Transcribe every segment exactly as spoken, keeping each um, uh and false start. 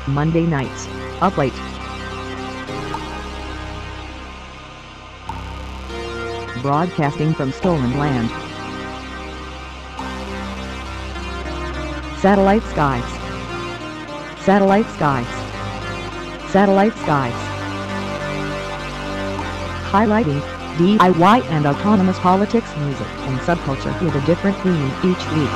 Monday nights, up late. Broadcasting from stolen land. Satellite skies. Satellite skies. Satellite skies. Highlighting D I Y and autonomous politics, music, and subculture with a different theme each week.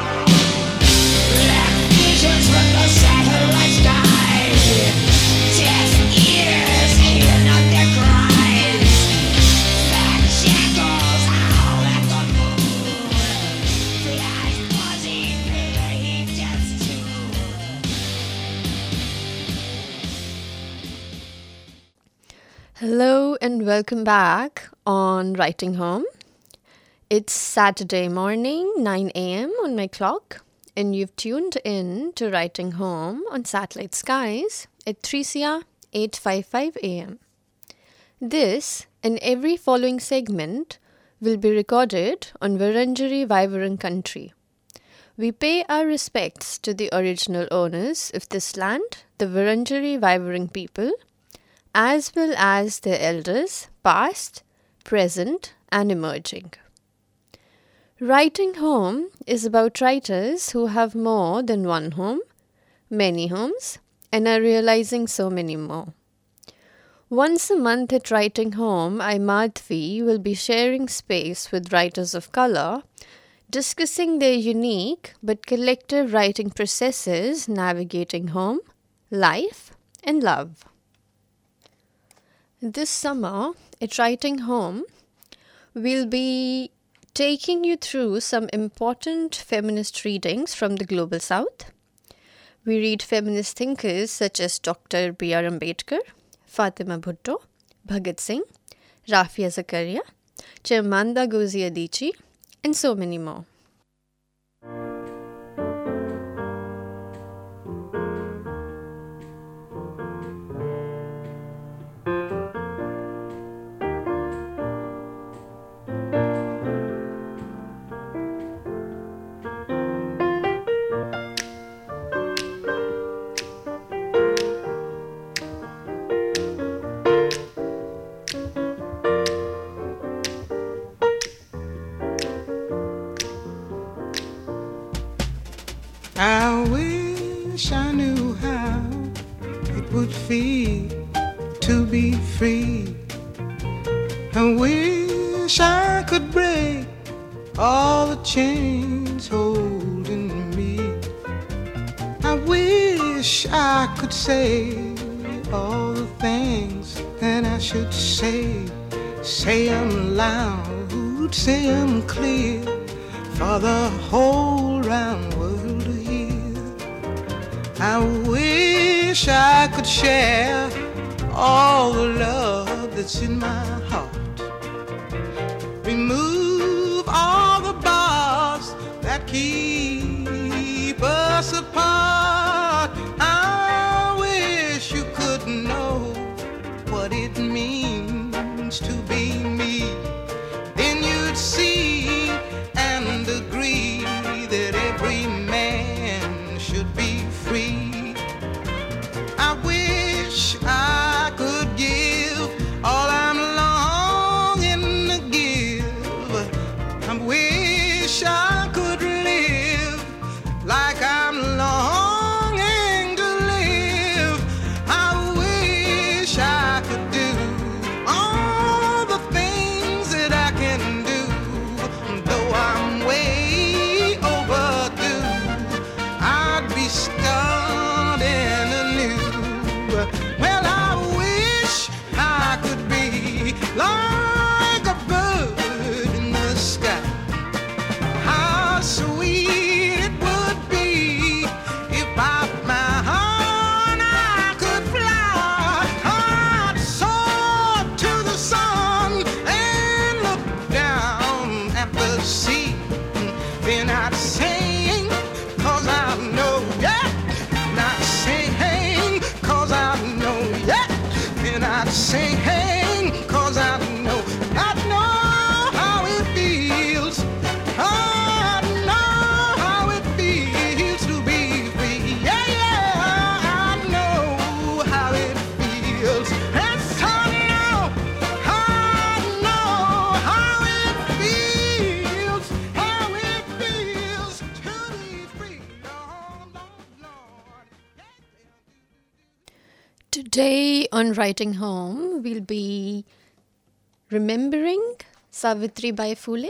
Hello and welcome back on Writing Home. It's Saturday morning, nine a.m. on my clock, and you've tuned in to Writing Home on Satellite Skies at three C R eight fifty-five a.m. This and every following segment will be recorded on Wurundjeri Woi-wurrung country. We pay our respects to the original owners of this land, the Wurundjeri Woi-wurrung people, as well as their elders, past, present, and emerging. Writing Home is about writers who have more than one home, many homes, and are realizing so many more. Once a month at Writing Home, I, Madhvi, will be sharing space with writers of color, discussing their unique but collective writing processes navigating home, life, and love. This summer, at Writing Home, we'll be taking you through some important feminist readings from the Global South. We read feminist thinkers such as Doctor B R Ambedkar, Fatima Bhutto, Bhagat Singh, Rafia Zakaria, Chimamanda Ngozi Adichie, and so many more. I wish I knew how it would feel to be free. I wish I could break all the chains holding me. I wish I could say all the things that I should say. Say them loud, say them clear, for the whole round world. I wish I could share all the love that's in my heart. Remove all the bars that keep us apart. I wish you could know what it means to be me. Then you'd see and agree that every man should be free. I wish I could give all I'm longing to give. I wish I could live like I'm longing to live. I wish I could do all the things that I can do, though I'm way overdue. I'd be starting anew. Well, I wish I could be like a bird in the sky. Today on Writing Home, we'll be remembering Savitribai Phule.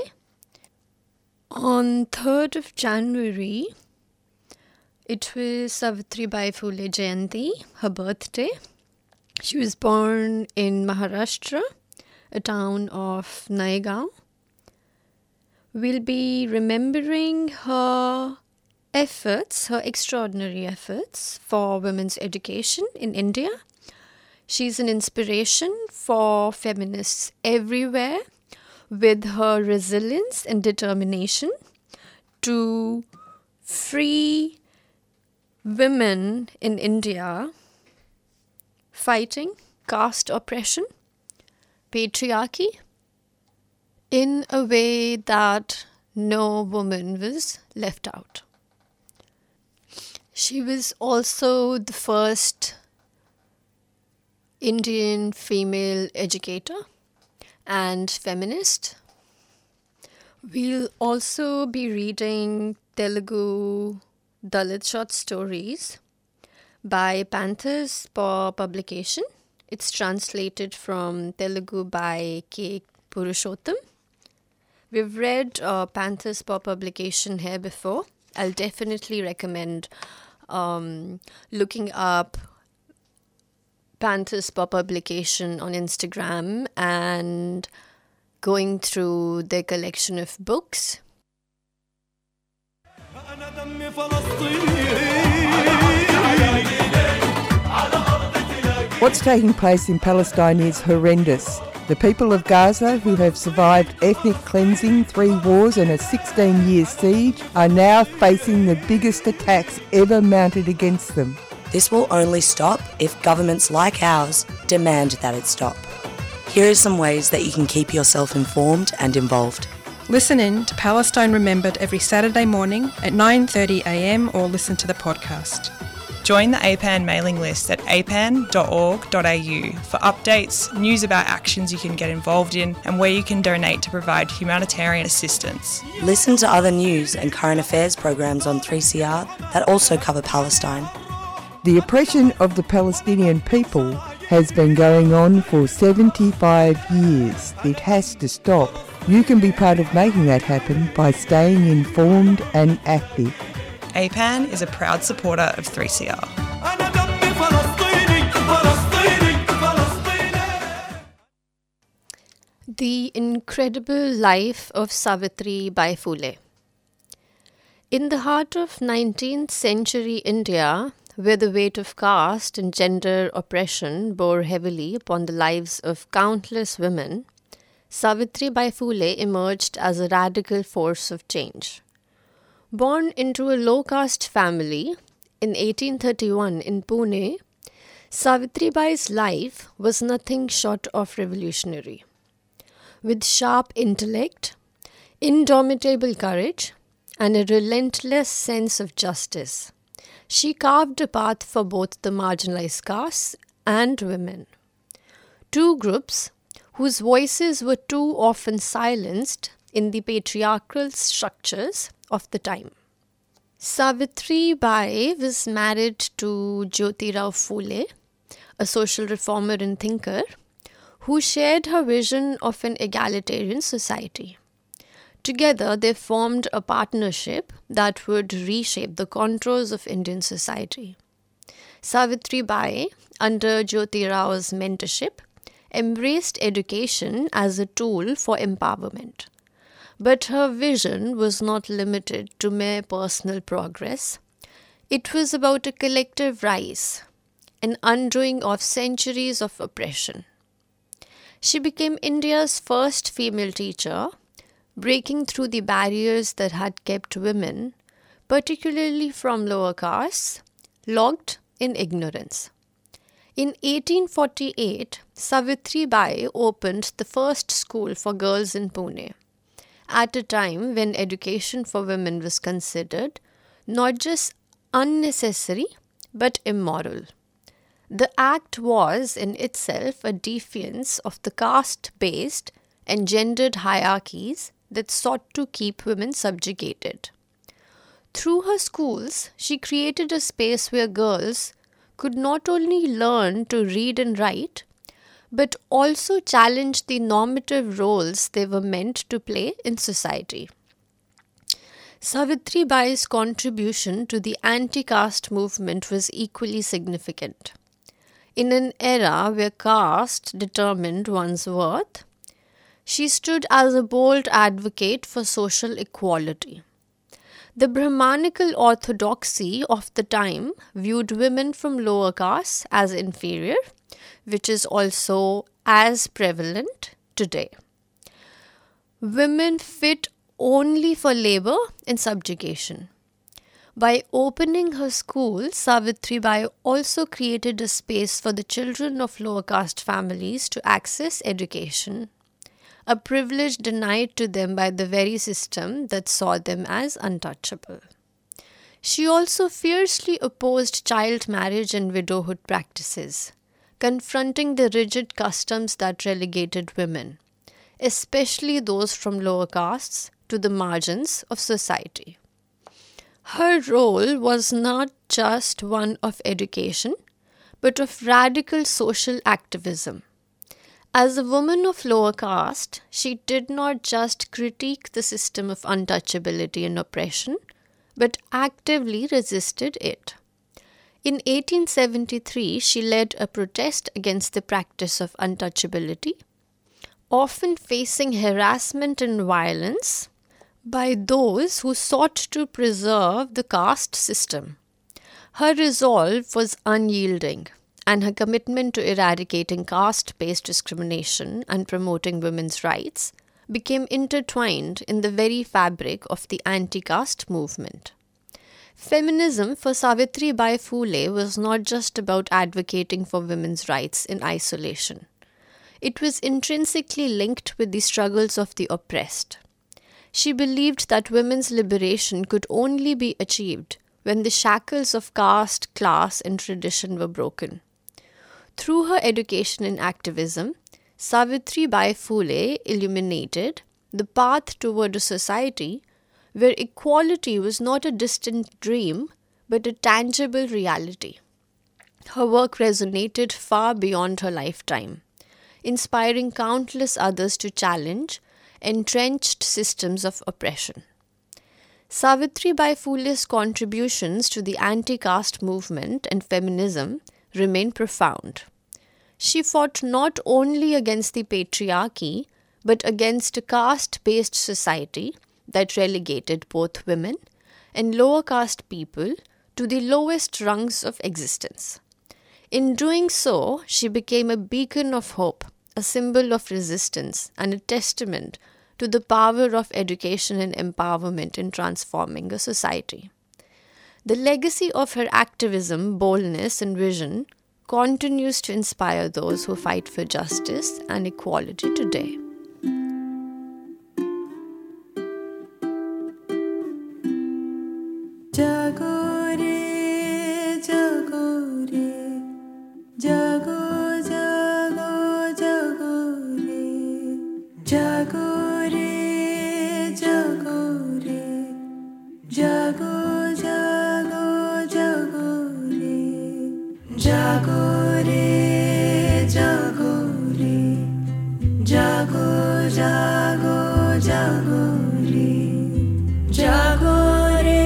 On third of January, it was Savitribai Phule Jayanti, her birthday. She was born in Maharashtra, a town of Naigaon. We'll be remembering her efforts, her extraordinary efforts for women's education in India. She's an inspiration for feminists everywhere with her resilience and determination to free women in India fighting caste oppression, patriarchy, in a way that no woman was left out. She was also the first Indian female educator and feminist. We'll also be reading Telugu Dalit short stories by Panthers Paw Publication. It's translated from Telugu by K. Purushottam. We've read uh, Panthers Paw Publication here before. I'll definitely recommend um, looking up Panthers Paw Publication on Instagram and going through their collection of books. What's taking place in Palestine is horrendous. The people of Gaza, who have survived ethnic cleansing, three wars and a sixteen-year siege, are now facing the biggest attacks ever mounted against them. This will only stop if governments like ours demand that it stop. Here are some ways that you can keep yourself informed and involved. Listen in to Palestine Remembered every Saturday morning at nine thirty a m or listen to the podcast. Join the A P A N mailing list at a p a n dot org dot a u for updates, news about actions you can get involved in, and where you can donate to provide humanitarian assistance. Listen to other news and current affairs programs on three C R that also cover Palestine. The oppression of the Palestinian people has been going on for seventy-five years. It has to stop. You can be part of making that happen by staying informed and active. A P A N is a proud supporter of three C R. The Incredible Life of Savitribai Phule. In the heart of nineteenth century India, where the weight of caste and gender oppression bore heavily upon the lives of countless women, Savitribai Phule emerged as a radical force of change. Born into a low-caste family in eighteen thirty-one in Pune, Savitribai's life was nothing short of revolutionary. With sharp intellect, indomitable courage, and a relentless sense of justice, she carved a path for both the marginalized castes and women, two groups whose voices were too often silenced in the patriarchal structures of the time. Savitribai was married to Jyotirao Phule, a social reformer and thinker, who shared her vision of an egalitarian society. Together, they formed a partnership that would reshape the contours of Indian society. Savitribai, under Jyotirao's mentorship, embraced education as a tool for empowerment. But her vision was not limited to mere personal progress. It was about a collective rise, an undoing of centuries of oppression. She became India's first female teacher, breaking through the barriers that had kept women, particularly from lower castes, locked in ignorance. In eighteen forty-eight, Savitribai opened the first school for girls in Pune, at a time when education for women was considered not just unnecessary but immoral. The act was in itself a defiance of the caste-based and gendered hierarchies that sought to keep women subjugated. Through her schools, she created a space where girls could not only learn to read and write, but also challenge the normative roles they were meant to play in society. Savitribai's contribution to the anti-caste movement was equally significant. In an era where caste determined one's worth, she stood as a bold advocate for social equality. The Brahmanical orthodoxy of the time viewed women from lower castes as inferior, which is also as prevalent today. Women fit only for labor and subjugation. By opening her school, Savitribai also created a space for the children of lower caste families to access education, a privilege denied to them by the very system that saw them as untouchable. She also fiercely opposed child marriage and widowhood practices, confronting the rigid customs that relegated women, especially those from lower castes, to the margins of society. Her role was not just one of education, but of radical social activism. As a woman of lower caste, she did not just critique the system of untouchability and oppression, but actively resisted it. In eighteen seventy-three, she led a protest against the practice of untouchability, often facing harassment and violence by those who sought to preserve the caste system. Her resolve was unyielding, and her commitment to eradicating caste-based discrimination and promoting women's rights became intertwined in the very fabric of the anti-caste movement. Feminism for Savitribai Phule was not just about advocating for women's rights in isolation. It was intrinsically linked with the struggles of the oppressed. She believed that women's liberation could only be achieved when the shackles of caste, class, and tradition were broken. Through her education and activism, Savitribai Phule illuminated the path toward a society where equality was not a distant dream, but a tangible reality. Her work resonated far beyond her lifetime, inspiring countless others to challenge entrenched systems of oppression. Savitribai Phule's contributions to the anti-caste movement and feminism remain profound. She fought not only against the patriarchy, but against a caste-based society that relegated both women and lower caste people to the lowest rungs of existence. In doing so, she became a beacon of hope, a symbol of resistance, and a testament to the power of education and empowerment in transforming a society. The legacy of her activism, boldness, and vision continues to inspire those who fight for justice and equality today. Jago re, jago re, jago, jago, jago re, jago re, jago re, jago, jago, jago re, jago re, jago re, jago, jago, jago re, jago.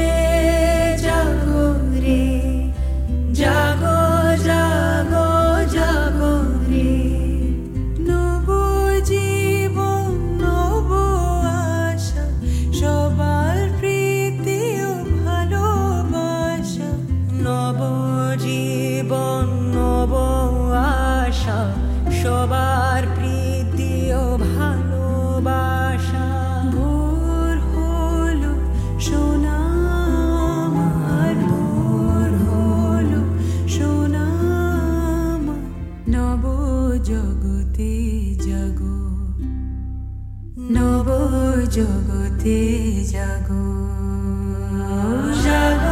সবার প্রীতি ও ভালোবাসা ভোর হলো সোনা আমার ভোর হলো সোনা আমার নব জগতে জাগো নব জগতে জাগো জাগো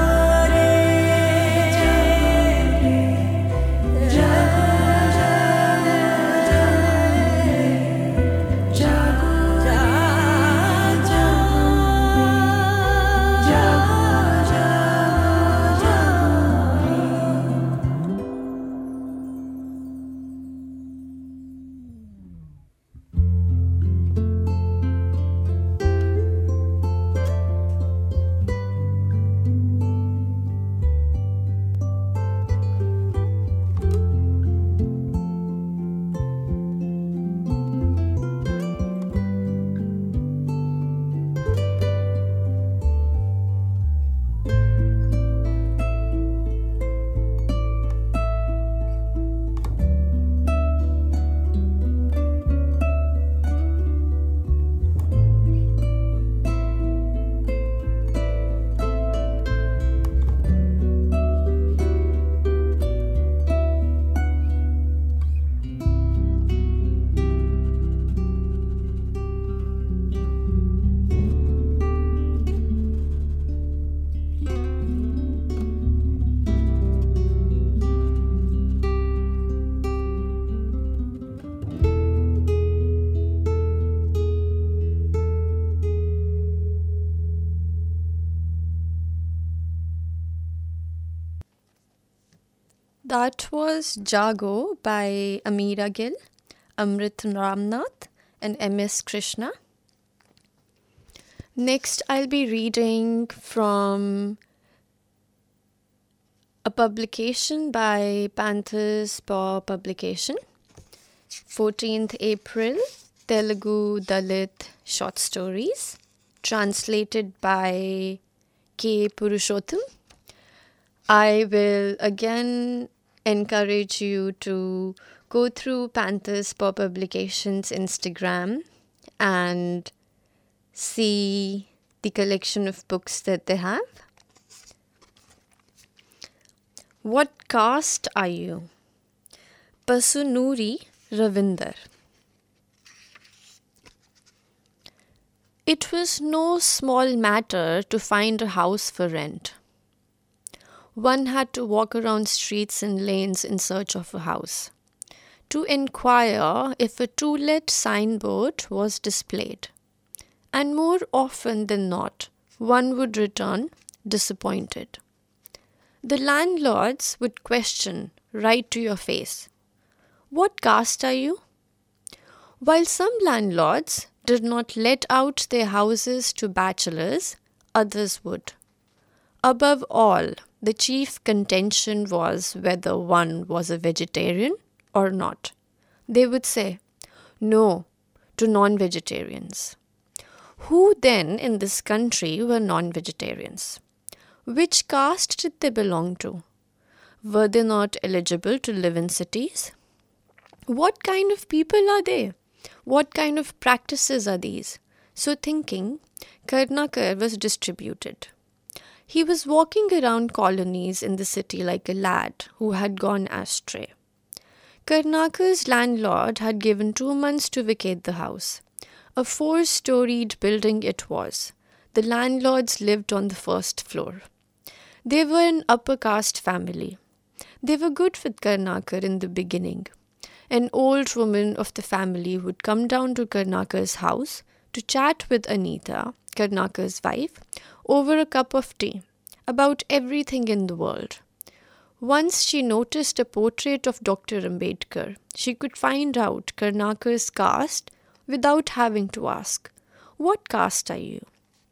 that was Jago by Ameera Gill, Amrit Ramnath, and M S Krishna. Next, I'll be reading from a publication by Panthers Paw Publication, fourteenth April, Telugu Dalit Short Stories, translated by K. Purushottam. I will again encourage you to go through Panthers Paw Publications Instagram and see the collection of books that they have. What caste are you? Pasunuri Ravinder. It was no small matter to find a house for rent. One had to walk around streets and lanes in search of a house, to inquire if a to-let signboard was displayed. And more often than not, one would return disappointed. The landlords would question right to your face, "What caste are you?" While some landlords did not let out their houses to bachelors, others would. Above all, the chief contention was whether one was a vegetarian or not. They would say, "No," to non-vegetarians. Who then in this country were non-vegetarians? Which caste did they belong to? Were they not eligible to live in cities? What kind of people are they? What kind of practices are these? So thinking, Karnakar was distributed. He was walking around colonies in the city like a lad who had gone astray. Karnakar's landlord had given two months to vacate the house. A four-storied building it was. The landlords lived on the first floor. They were an upper caste family. They were good with Karnakar in the beginning. An old woman of the family would come down to Karnakar's house to chat with Anita, Karnakar's wife, over a cup of tea about everything in the world. Once she noticed a portrait of Doctor Ambedkar. She could find out Karnakar's caste without having to ask, "What caste are you?"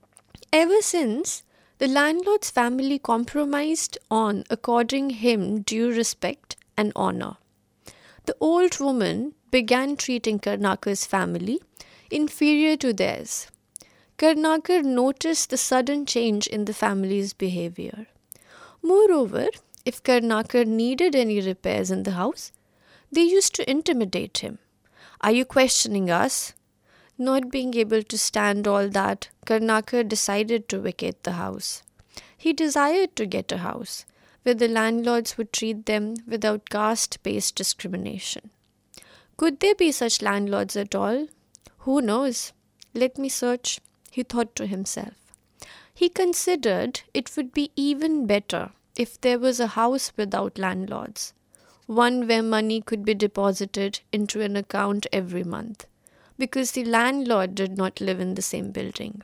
Ever since, the landlord's family compromised on according him due respect and honor. The old woman began treating Karnakar's family inferior to theirs. Karnakar noticed the sudden change in the family's behavior. Moreover, if Karnakar needed any repairs in the house, they used to intimidate him. "Are you questioning us?" Not being able to stand all that, Karnakar decided to vacate the house. He desired to get a house where the landlords would treat them without caste-based discrimination. Could there be such landlords at all? Who knows? Let me search, he thought to himself. He considered it would be even better if there was a house without landlords, one where money could be deposited into an account every month, because the landlord did not live in the same building.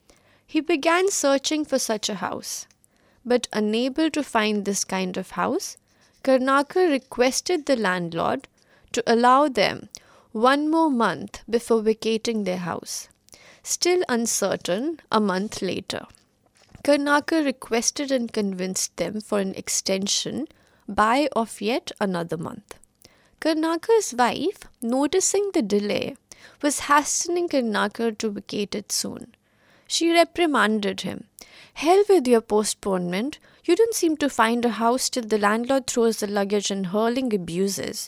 He began searching for such a house, but unable to find this kind of house, Karnakar requested the landlord to allow them one more month before vacating their house. Still uncertain, a month later, Karnakar requested and convinced them for an extension by of yet another month. Karnakar's wife, noticing the delay, was hastening Karnakar to vacate it soon. She reprimanded him. "Hell with your postponement. You don't seem to find a house till the landlord throws the luggage and hurling abuses."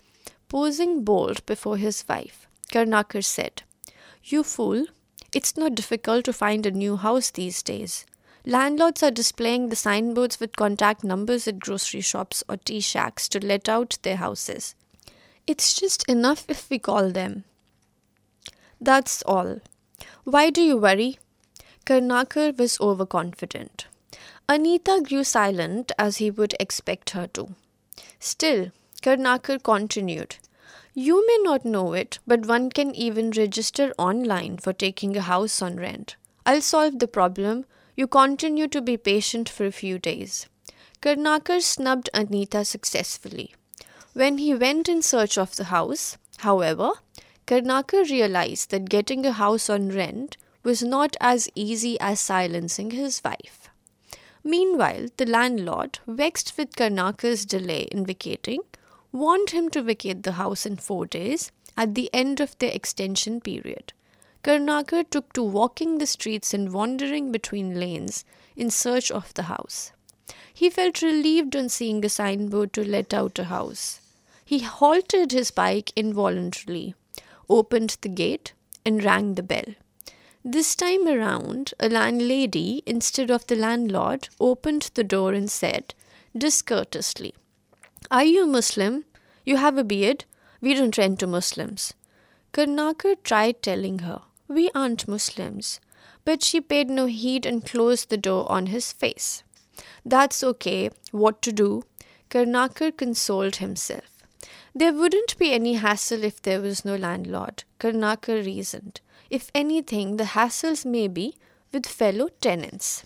Posing bold before his wife, Karnakar said, "You fool, it's not difficult to find a new house these days. Landlords are displaying the signboards with contact numbers at grocery shops or tea shacks to let out their houses. It's just enough if we call them. That's all. Why do you worry?" Karnakar was overconfident. Anita grew silent as he would expect her to. Still, Karnakar continued, "You may not know it, but one can even register online for taking a house on rent. I'll solve the problem. You continue to be patient for a few days. Karnakar snubbed Anita successfully. When he went in search of the house, however, Karnakar realized that getting a house on rent was not as easy as silencing his wife. Meanwhile, the landlord, vexed with Karnakar's delay in vacating, warned him to vacate the house in four days at the end of their extension period. Karnakar took to walking the streets and wandering between lanes in search of the house. He felt relieved on seeing a signboard to let out a house. He halted his bike involuntarily, opened the gate, and rang the bell. This time around, a landlady, instead of the landlord, opened the door and said, discourteously, "Are you a Muslim? You have a beard? We don't rent to Muslims." Karnakar tried telling her, "We aren't Muslims," but she paid no heed and closed the door on his face. That's okay, what to do? Karnakar consoled himself. There wouldn't be any hassle if there was no landlord, Karnakar reasoned. If anything, the hassles may be with fellow tenants.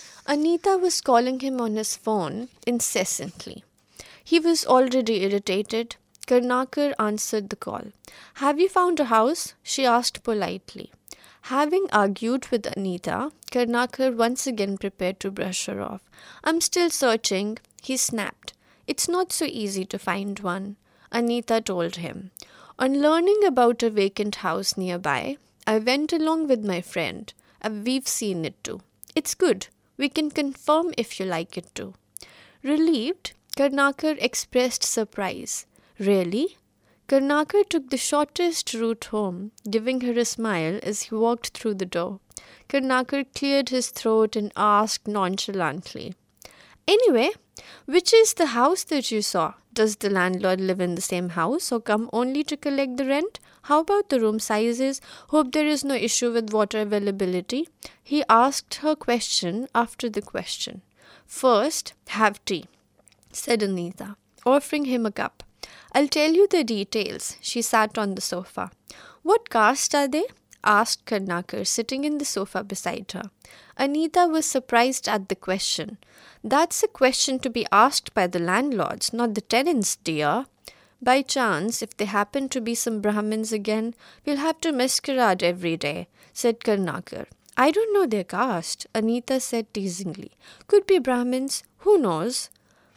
Anita was calling him on his phone incessantly. He was already irritated. Karnakar answered the call. "Have you found a house?" she asked politely. Having argued with Anita, Karnakar once again prepared to brush her off. "I'm still searching," he snapped. "It's not so easy to find one," Anita told him. On learning about a vacant house nearby, I went along with my friend. Uh, we've seen it too. It's good. We can confirm if you like it too. Relieved, Karnakar expressed surprise. "Really?" Karnakar took the shortest route home, giving her a smile as he walked through the door. Karnakar cleared his throat and asked nonchalantly, "Anyway, which is the house that you saw? Does the landlord live in the same house or come only to collect the rent? How about the room sizes? Hope there is no issue with water availability?" He asked her question after the question. "First, have tea," said Anita, offering him a cup. "I'll tell you the details." She sat on the sofa. "What caste are they?" asked Karnakar, sitting in the sofa beside her. Anita was surprised at the question. "That's a question to be asked by the landlords, not the tenants, dear. By chance, if they happen to be some Brahmins again, we'll have to masquerade every day," said Karnakar. "I don't know their caste," Anita said teasingly. "Could be Brahmins, who knows?"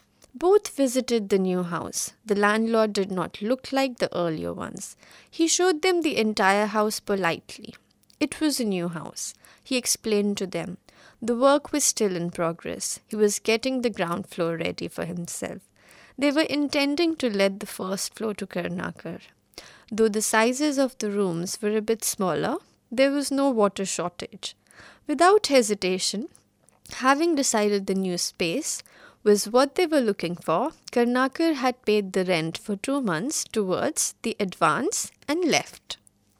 Both visited the new house. The landlord did not look like the earlier ones. He showed them the entire house politely. It was a new house. He explained to them. The work was still in progress. He was getting the ground floor ready for himself. They were intending to let the first floor to Karnakar. Though the sizes of the rooms were a bit smaller, there was no water shortage. Without hesitation, having decided the new space was what they were looking for, Karnakar had paid the rent for two months towards the advance and left.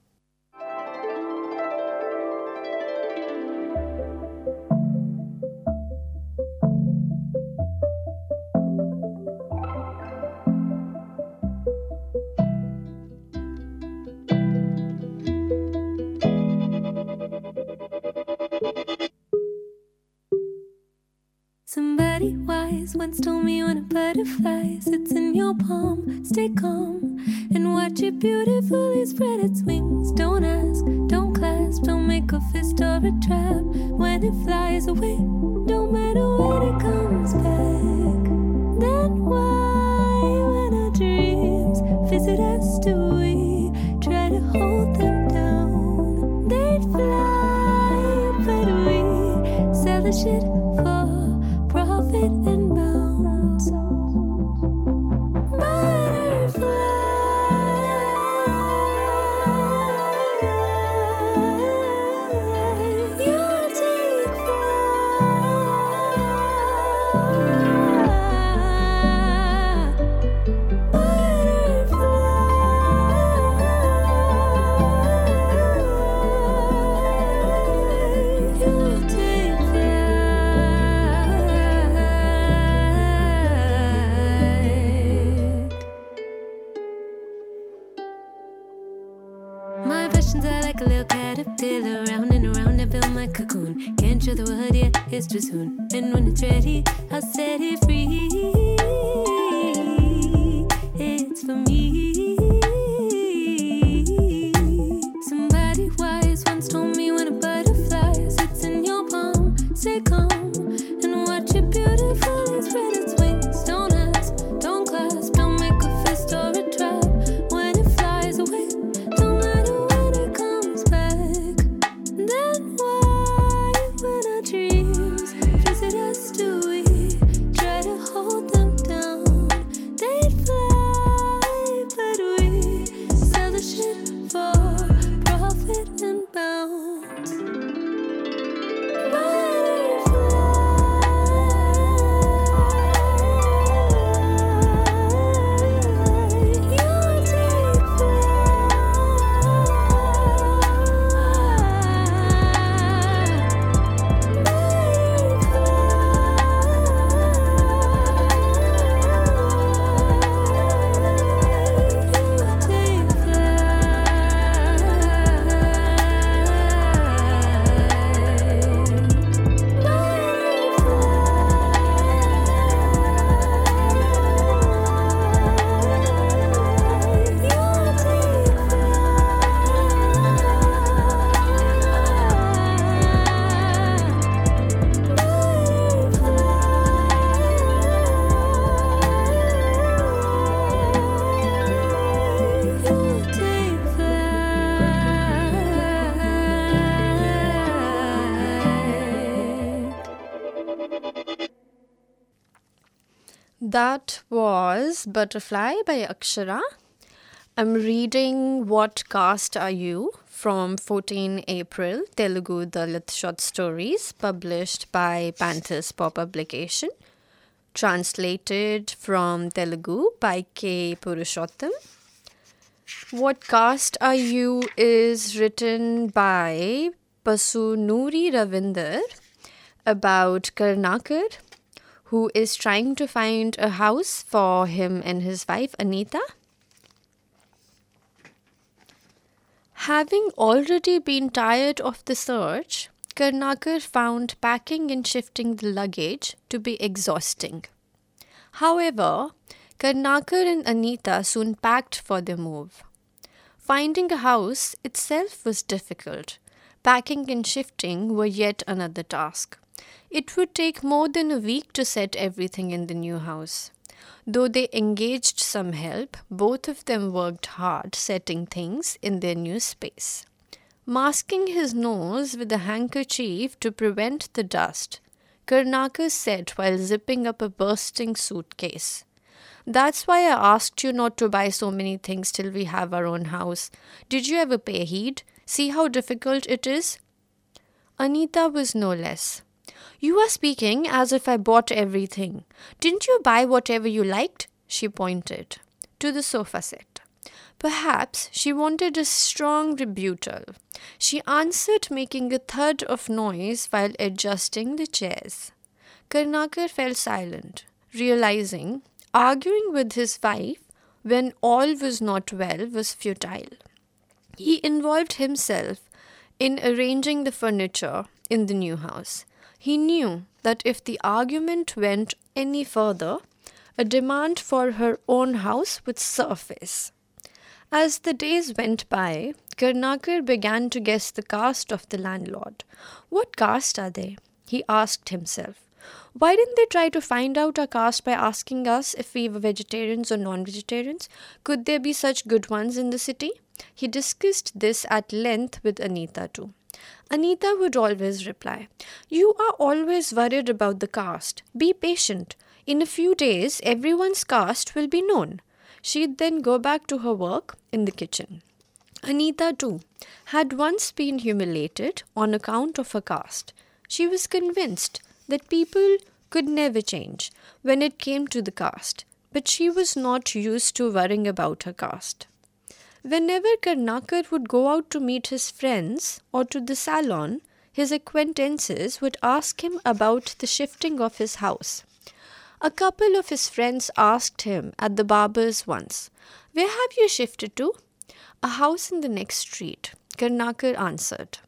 Somebody wise once told me when a butterfly sits in your palm, stay calm and watch it beautifully spread its wings. Don't ask, don't clasp, don't make a fist or a trap. When it flies away, don't matter when it comes back. Then why, when our dreams visit us, do we try to hold them down? They'd fly, but we sell the shit for profit and bounce. Butterfly, you take flight. Butterfly, you take My visions are like a little caterpillar, round and around, I feel my my cocoon. Can't show the world yet, it's too soon. And when it's ready, I'll set it free. It's for me. Somebody wise once told me when a butterfly sits in your palm, stay calm and watch it beautifully spread its wings. Don't ask, don't clasp, don't make a fist or a trap. When it flies away, don't matter when it comes back. Then why, when our dreams visit us, do we try to hold them down? They'd fly, but we sell the shit for profit and bounce. That was Butterfly by Akshara. I'm reading What Caste Are You from fourteen April, Telugu Dalit Short Stories, published by Panthers Paw Publication. Translated from Telugu by K. Purushottam. What Caste Are You is written by Pasunuri Ravinder about Karnakar, who is trying to find a house for him and his wife Anita. Having already been tired of the search, Karnakar found packing and shifting the luggage to be exhausting. However, Karnakar and Anita soon packed for their move. Finding a house itself was difficult. Packing and shifting were yet another task. It would take more than a week to set everything in the new house. Though they engaged some help, both of them worked hard setting things in their new space. Masking his nose with a handkerchief to prevent the dust, Karnakar said while zipping up a bursting suitcase, "That's why I asked you not to buy so many things till we have our own house. Did you ever pay heed? See how difficult it is?" Anita was no less. "You are speaking as if I bought everything. Didn't you buy whatever you liked?" She pointed to the sofa set. Perhaps she wanted a strong rebuttal. She answered, making a thud of noise while adjusting the chairs. Karnakar fell silent, realizing arguing with his wife when all was not well was futile. He involved himself in arranging the furniture in the new house. He knew that if the argument went any further, a demand for her own house would surface. As the days went by, Karnakar began to guess the caste of the landlord. What caste are they? He asked himself. Why didn't they try to find out our caste by asking us if we were vegetarians or non-vegetarians? Could there be such good ones in the city? He discussed this at length with Anita too. Anita would always reply, "You are always worried about the caste. Be patient. In a few days, everyone's caste will be known." She'd then go back to her work in the kitchen. Anita, too, had once been humiliated on account of her caste. She was convinced that people could never change when it came to the caste, but she was not used to worrying about her caste. Whenever Karnakar would go out to meet his friends or to the salon, his acquaintances would ask him about the shifting of his house. A couple of his friends asked him at the barber's once, "Where have you shifted to?" "A house in the next street," Karnakar answered.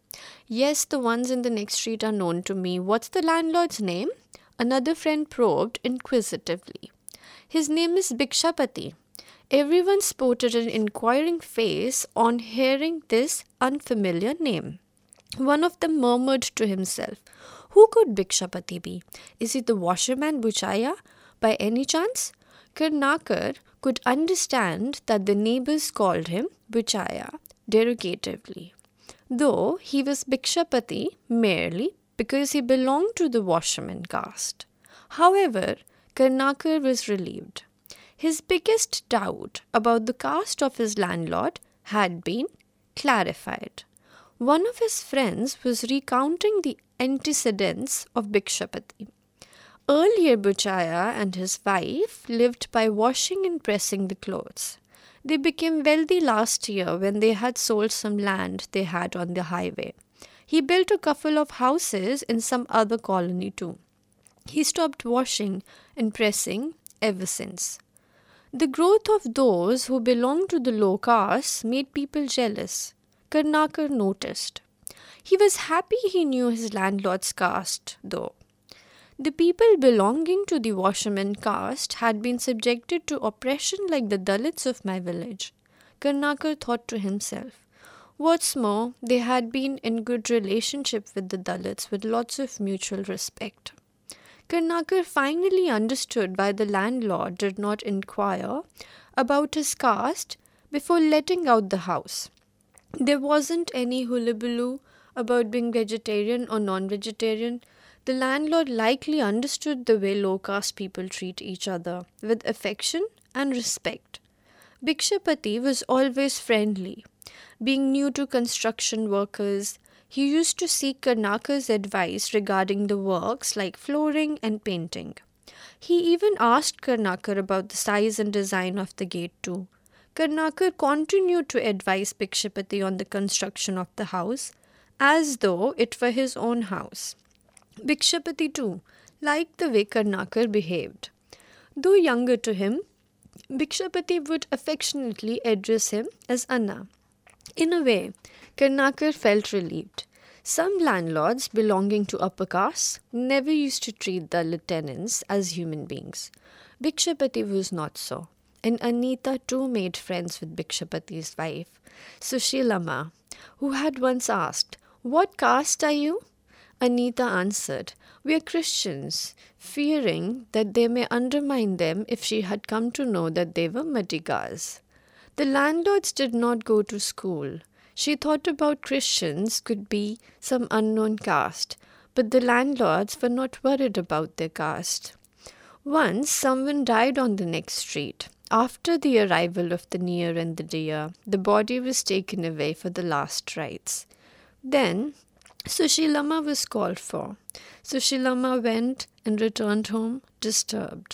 Yes, the ones in the next street are known to me. What's the landlord's name? Another friend probed inquisitively. His name is Bhikshapati. Everyone sported an inquiring face on hearing this unfamiliar name. One of them murmured to himself, "Who could Bhikshapati be? Is he the washerman Buchaya, by any chance?" Karnakar could understand that the neighbors called him Buchaya derogatively, though he was Bhikshapati merely because he belonged to the washerman caste. However, Karnakar was relieved. His biggest doubt about the caste of his landlord had been clarified. One of his friends was recounting the antecedents of Bhikshapati. Earlier, Buchaya and his wife lived by washing and pressing the clothes. They became wealthy last year when they had sold some land they had on the highway. He built a couple of houses in some other colony too. He stopped washing and pressing ever since. The growth of those who belonged to the low caste made people jealous. Karnakar noticed. He was happy he knew his landlord's caste, though. The people belonging to the washerman caste had been subjected to oppression like the Dalits of my village. Karnakar thought to himself. What's more, they had been in good relationship with the Dalits with lots of mutual respect. Karnakar finally understood why the landlord did not inquire about his caste before letting out the house. There wasn't any hullabaloo about being vegetarian or non-vegetarian. The landlord likely understood the way low-caste people treat each other, with affection and respect. Bhikshapati was always friendly. Being new to construction workers, he used to seek Karnakar's advice regarding the works like flooring and painting. He even asked Karnakar about the size and design of the gate too. Karnakar continued to advise Bhikshapati on the construction of the house, as though it were his own house. Bhikshapati too liked the way Karnakar behaved. Though younger to him, Bhikshapati would affectionately address him as Anna. In a way, Karnakar felt relieved. Some landlords belonging to upper castes never used to treat the lieutenants as human beings. Bhikshapati was not so. And Anita too made friends with Bhikshapati's wife, Sushilama, who had once asked, "What caste are you?" Anita answered, "We are Christians," fearing that they may undermine them if she had come to know that they were Madigas. The landlords did not go to school. She thought about Christians could be some unknown caste, but the landlords were not worried about their caste. Once someone died on the next street. After the arrival of the near and the dear, the body was taken away for the last rites. Then Sushilama was called for. Sushilama went and returned home disturbed.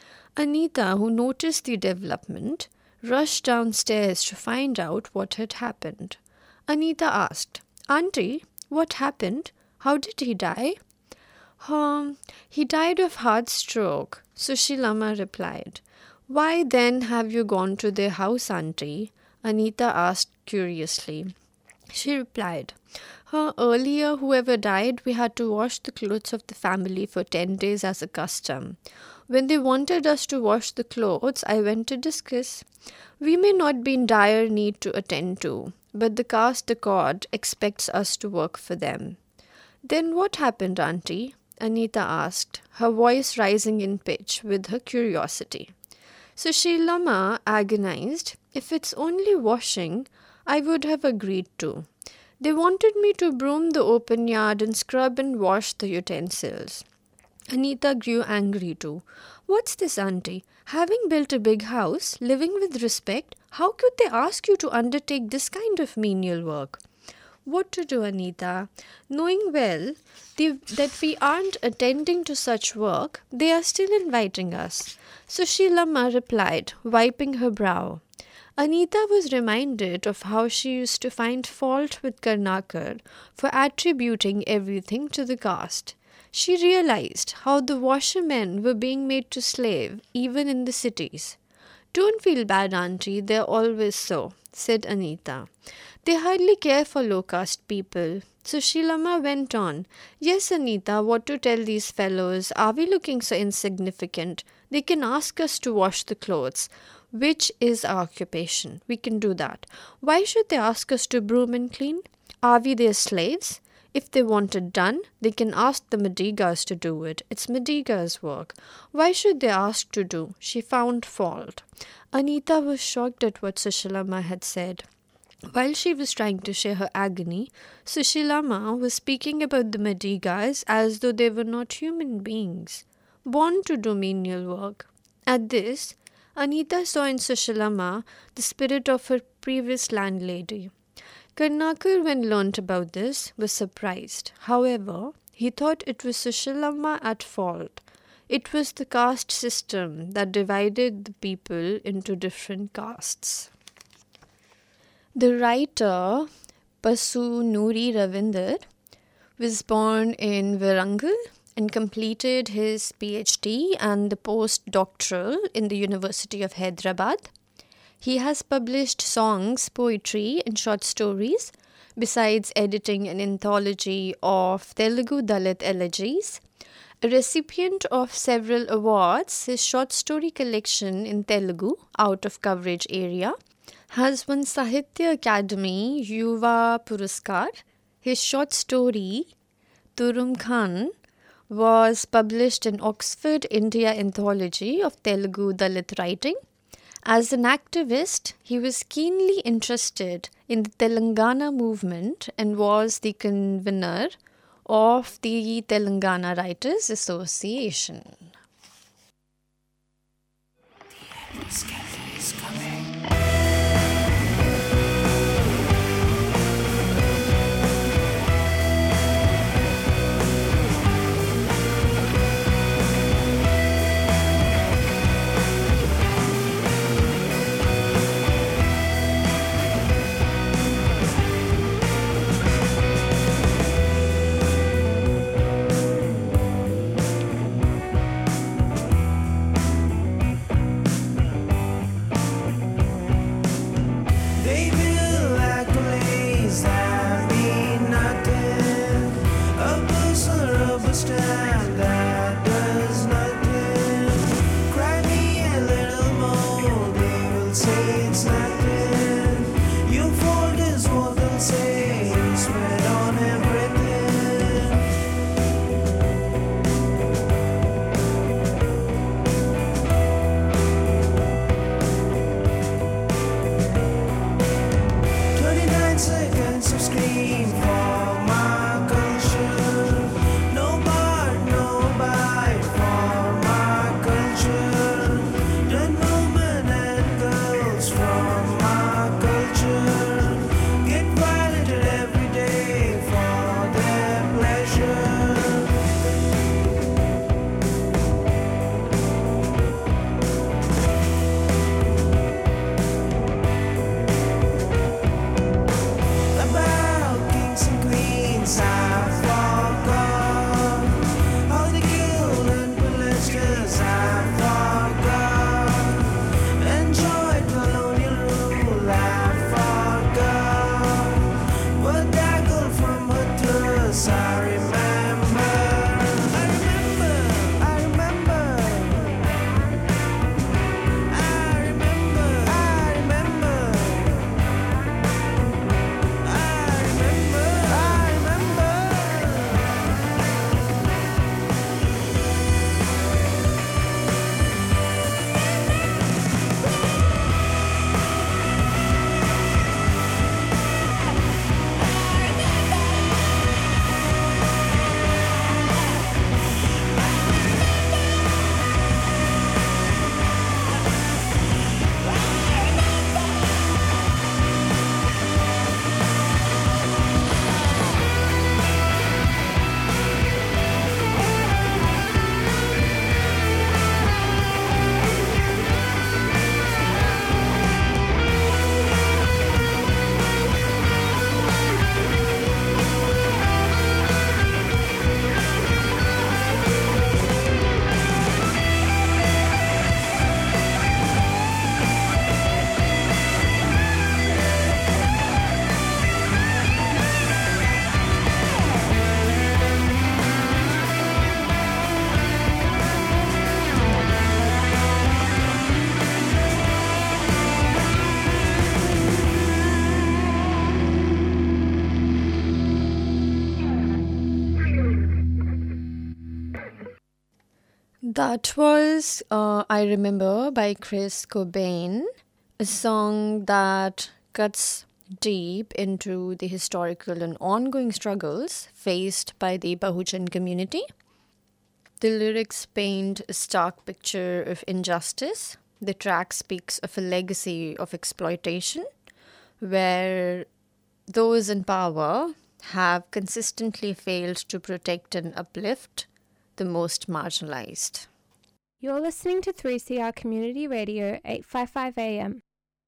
Anita, who noticed the development, rushed downstairs to find out what had happened. Anita asked, "Auntie, what happened? How did he die?" Um, he died of heart stroke, Sushilama replied. "Why then have you gone to their house, Auntie?" Anita asked curiously. She replied, "Huh, earlier, whoever died, we had to wash the clothes of the family for ten days as a custom. When they wanted us to wash the clothes, I went to discuss. We may not be in dire need to attend to, but the caste accord expects us to work for them." "Then what happened, Auntie?" Anita asked, her voice rising in pitch with her curiosity. Sushilama agonized. "If it's only washing, I would have agreed to. They wanted me to broom the open yard and scrub and wash the utensils." Anita grew angry too. "What's this, Auntie? Having built a big house, living with respect, how could they ask you to undertake this kind of menial work?" What to do, Anita? Knowing well the, that we aren't attending to such work, they are still inviting us. Sushilama replied, wiping her brow. Anita was reminded of how she used to find fault with Karnakar for attributing everything to the caste. She realized how the washermen were being made to slave even in the cities. Don't feel bad, Auntie, they're always so, said Anita. They hardly care for low-caste people. Sushilamma went on. Yes, Anita, what to tell these fellows? Are we looking so insignificant? They can ask us to wash the clothes, which is our occupation. We can do that. Why should they ask us to broom and clean? Are we their slaves? If they want it done, they can ask the Madigas to do it. It's Madiga's work. Why should they ask to do? She found fault. Anita was shocked at what Sushilamma had said. While she was trying to share her agony, Sushilamma was speaking about the Madigas as though they were not human beings, born to do menial work. At this, Anita saw in Sushilamma the spirit of her previous landlady. Karnakar, when learnt about this, was surprised. However, he thought it was Sushilamma at fault. It was the caste system that divided the people into different castes. The writer Pasu Nuri Ravinder was born in Warangal and completed his PhD and the postdoctoral in the University of Hyderabad. He has published songs, poetry and short stories, besides editing an anthology of Telugu Dalit elegies. A recipient of several awards, his short story collection in Telugu, out of coverage area, has won Sahitya Academy Yuva Puraskar. His short story, Turum Khan, was published in Oxford India Anthology of Telugu Dalit Writing. As an activist, he was keenly interested in the Telangana movement and was the convener of the Telangana Writers Association. The end is coming. That was uh, I Remember by Chris Cobain, a song that cuts deep into the historical and ongoing struggles faced by the Bahujan community. The lyrics paint a stark picture of injustice. The track speaks of a legacy of exploitation, where those in power have consistently failed to protect and uplift the most marginalized. You're listening to three C R Community Radio eight fifty-five A M.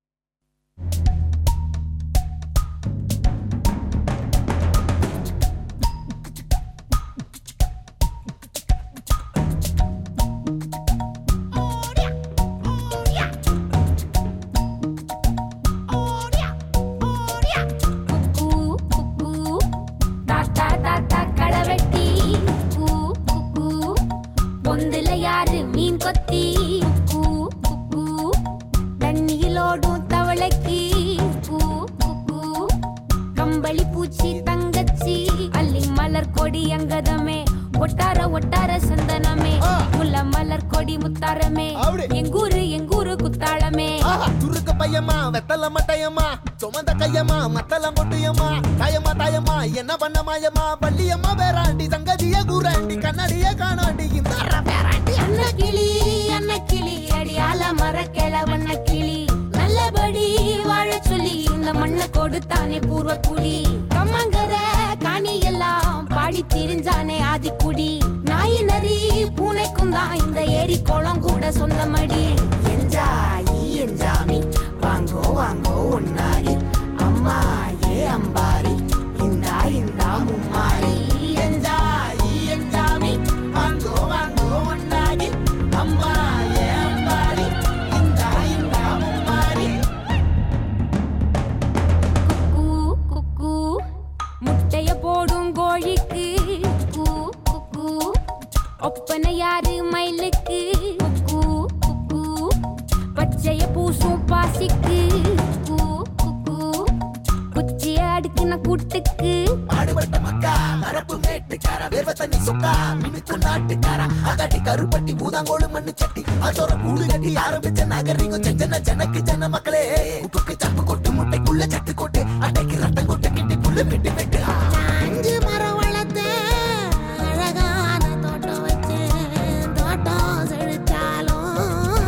ஒட்டார ஒட்டார சந்தனமே முல்ல மலர் கொடி முத்தாரமே எங்கூரு எங்கூரு குத்தாளமே துருக்கு பையமா வெத்தல மட்டையம்மா சுமந்த கையம்மா மத்தல மொட்டையம்மா தாயம்மா தாயம்மா என்ன பண்ண மாயம்மா பள்ளியம்மா வேறாண்டி சங்கதிய கூறாண்டி கண்ணடிய காணாண்டி இந்த வேறாண்டி அன்ன கிளி அன்ன கிளி அடியால மரக்கெள வண்ண கிளி நல்லபடி வாழ சொல்லி இந்த மண்ணை கொடுத்தானே பூர்வ குடி கம்மங்கர காணி எல்லாம் பாடி திரிஞ்சானே ஆதிக்குடி நாய் நரி பூனைக்கும் தான் இந்த ஏரி குளம் கூட சொந்தமடி என்ஜாயி என்ஜாமி வாங்கோ வாங்கோ ஒன்னாரி அம்மா ஏ அம்பாரி இந்தா இந்தா மும்மாரி என்ஜாயி என்ஜாமி வாங்கோ வாங்கோ ஒன்னாரி அம்மா ஏ அம்பாரி இந்தா இந்தா மும்மாரி குக்கு குக்கு முட்டைய போடும் கோழிக்கு ஒப்பனை யாரு மயிலுக்கு குக்கு குக்கு பச்சைய பூசும் பாசிக்கு குக்கு குச்சிய அடுக்குன கூட்டுக்கு பாடுபட்ட மக்கா மரப்பு மேட்டுக்கார வேர்வ தண்ணி சொக்கா மினுக்கு நாட்டுக்கார அகாட்டி கருப்பட்டி பூதாங்கோடு மண்ணு சட்டி அதோட கூடு கட்டி ஆரம்பிச்ச நாகரிகம் செஞ்சன ஜனக்கு ஜன மக்களே உப்புக்கு சப்பு கொட்டு முட்டைக்குள்ள சட்டு கொட்டு அட்டைக்கு ரத்தம் கொட்டு கிட்டி புல்லு வெட்டி வெட்டு அஞ்சு மரம் வளர்த்து அழகான தோட்டம் வச்சு தோட்டம் செழிச்சாலும்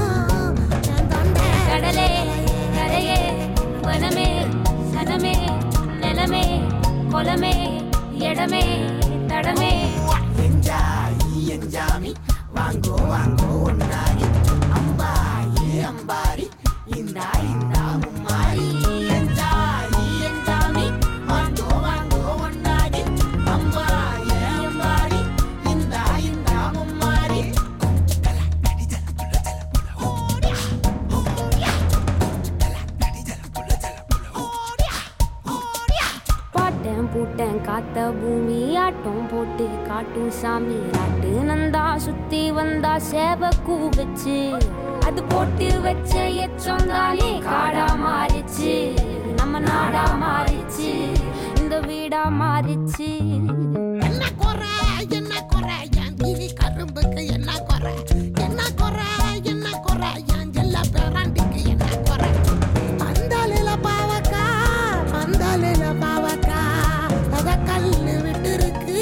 கடலே கரையே வனமே சனமே நிலமே கொலமே இடமே தடமே என்ஜாயி என்ஜாமி வாங்கோ வாங்கோ ஒன்னாரி அம்பா ஏ அம்பாரி இந்தா இந்தா மும்மாரி என்ஜாயி என்ஜாமி வாங்கோ வாங்கோ ஒன்னாரி அம்பா ஏ அம்பாரி இந்தா இந்தா மும்மாரி பாட்டன் பூட்டன் காத்த பூமி ஆட்டம் போட்டு காட்டும் சாமி ராட்டு நந்தா சுத்தி வந்தா சேவ கூ வச்சு அது போட்டு வச்ச எச்சம் தானே காடா மாறிச்சு நம்ம நாடா மாறிச்சு இந்த வீடா மாறிச்சு என்ன குறை என்ன குறை என் கிளி கரும்புக்கு என்ன குறை என்ன குறை என்ன குறை என் ஜெல்ல பேராண்டிக்கு என்ன குறை பந்தாலில பாவக்கா பந்தாலில பாவக்கா அத கல்லு விட்டு இருக்கு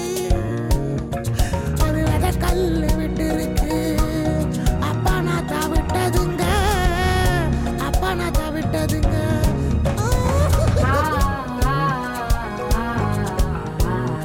அது அத கல்லு விட்டு இருக்கு அப்பா நான் தவிட்டதுங்க அப்பா நான் தவிட்டதுங்க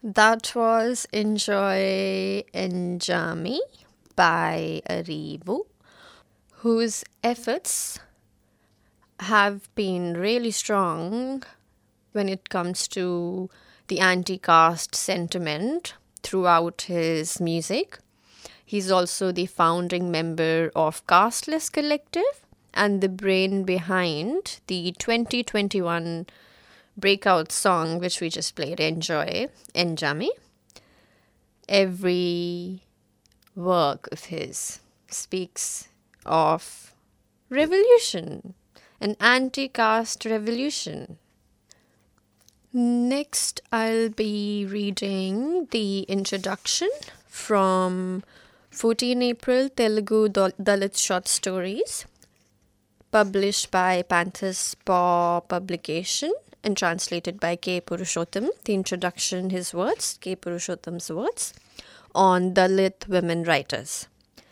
That was Enjoy Enjami by Arivu, whose efforts have been really strong when it comes to the anti-caste sentiment throughout his music. He's also the founding member of Casteless Collective and the brain behind the twenty twenty-one breakout song which we just played, Enjoy Enjami. Every work of his speaks of revolution, an anti-caste revolution. Next, I'll be reading the introduction from fourteen April Telugu Dalit Short Stories, published by Panthers Paw Publication and translated by K. Purushottam. The introduction, his words, K. Purushottam's words, on Dalit women writers.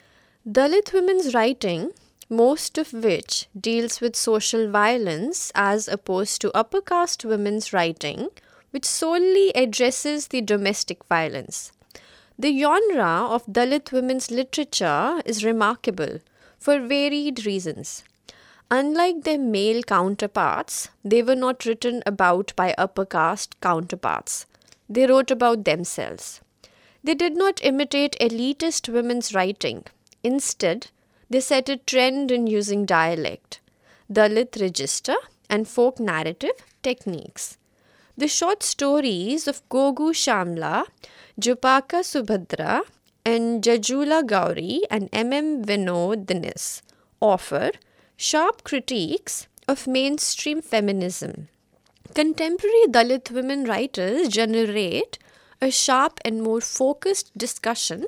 Dalit women's writing, most of which deals with social violence as opposed to upper caste women's writing, which solely addresses the domestic violence. The genre of Dalit women's literature is remarkable for varied reasons. Unlike their male counterparts, they were not written about by upper caste counterparts. They wrote about themselves. They did not imitate elitist women's writing. Instead, they set a trend in using dialect, Dalit register, and folk narrative techniques. The short stories of Gogu Shamla, Jupaka Subhadra, and Jajula Gauri and M M Vinod Dinis offer sharp critiques of mainstream feminism. Contemporary Dalit women writers generate a sharp and more focused discussion,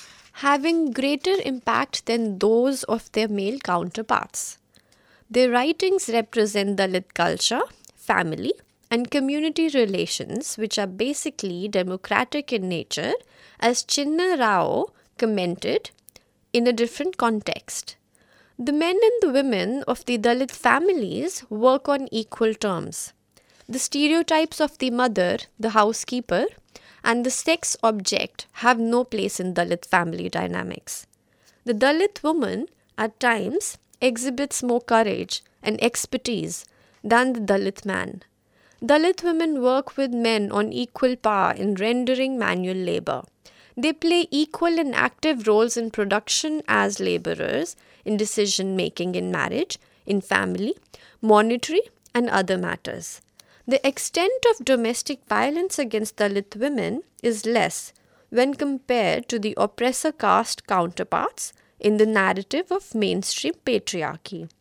having greater impact than those of their male counterparts. Their writings represent Dalit culture, family, and community relations, which are basically democratic in nature, as Chinna Rao commented in a different context. The men and the women of the Dalit families work on equal terms. The stereotypes of the mother, the housekeeper, and the sex object have no place in Dalit family dynamics. The Dalit woman, at times, exhibits more courage and expertise than the Dalit man. Dalit women work with men on equal par in rendering manual labor. They play equal and active roles in production as laborers, in decision-making in marriage, in family, monetary, and other matters. The extent of domestic violence against Dalit women is less when compared to the oppressor caste counterparts in the narrative of mainstream patriarchy.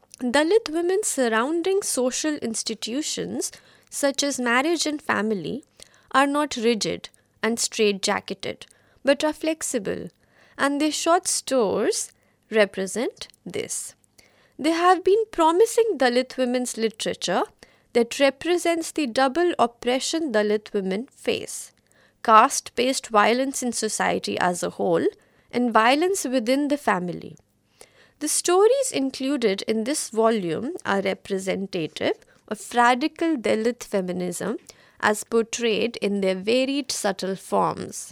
Dalit women surrounding social institutions such as marriage and family are not rigid and straight-jacketed, but are flexible, and their short stories represent this. There have been promising Dalit women's literature that represents the double oppression Dalit women face: caste-based violence in society as a whole and violence within the family. The stories included in this volume are representative of radical Dalit feminism as portrayed in their varied subtle forms.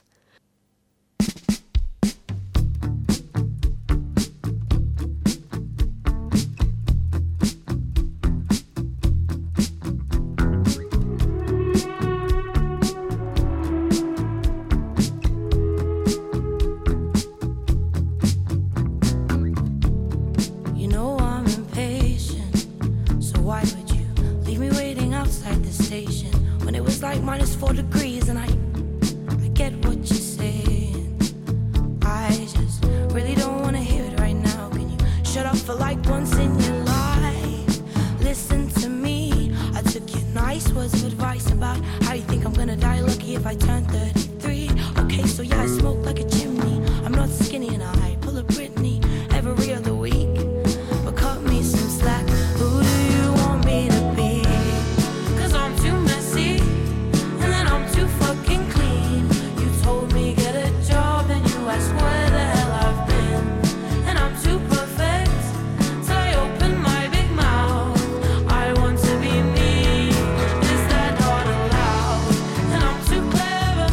Like minus four degrees, and I, I get what you're saying. I just really don't want to hear it right now. Can you shut up for like once in your life? Listen to me. I took your nice words of advice about how you think I'm gonna die lucky if I turn thirty-three. Okay, so yeah, I smoke like a chimney. I'm not skinny and I pull a Britney every other week. But cut me some slack. Who do you want me to be? Cause I'm too messy. Too fucking clean. You told me get a job and you asked where the hell I've been. And I'm too perfect, so I open my big mouth. I want to be me, is that not allowed? And I'm too clever,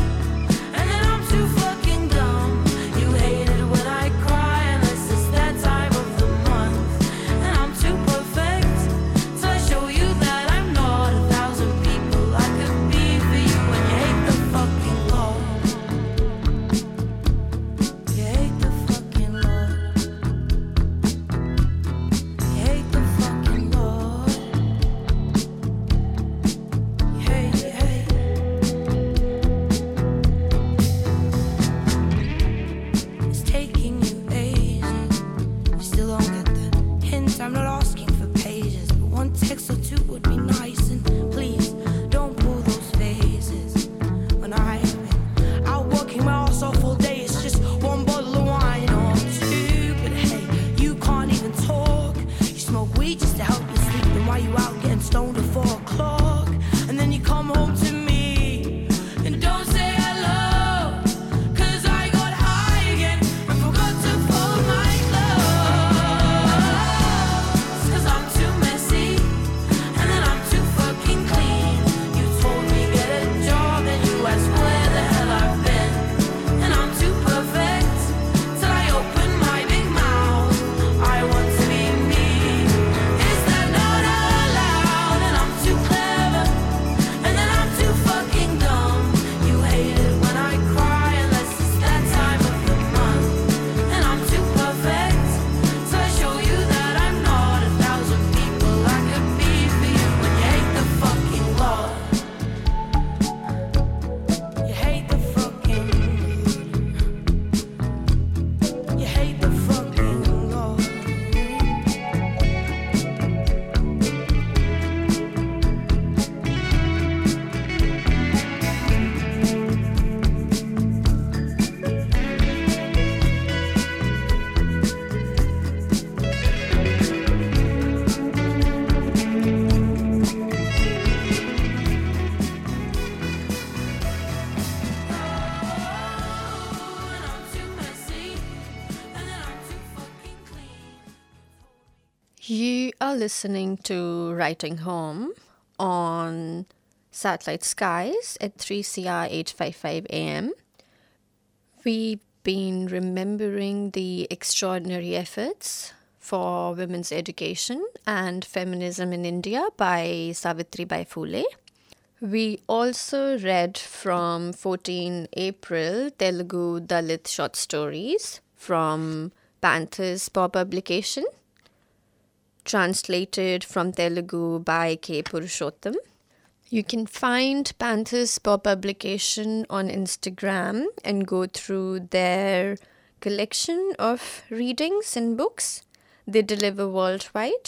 You are listening to Writing Home on Satellite Skies at three C R eight fifty-five A M. We've been remembering the extraordinary efforts for women's education and feminism in India by Savitribai Phule. We also read from fourteen April Telugu Dalit short stories from Panthers Paw publication, translated from Telugu by K. Purushottam. You can find Panthers Paw publication on Instagram and go through their collection of readings and books they deliver worldwide.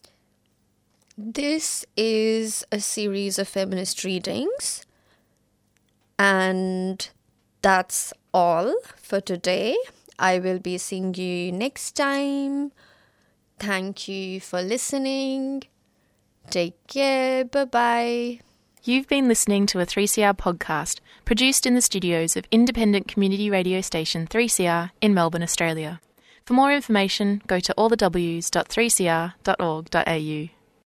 This is a series of feminist readings, and that's all for today. I will be seeing you next time. Thank you for listening. Take care. Bye-bye. You've been listening to a three C R podcast produced in the studios of independent community radio station three C R in Melbourne, Australia. For more information, go to all the w s dot three c r dot org dot a u.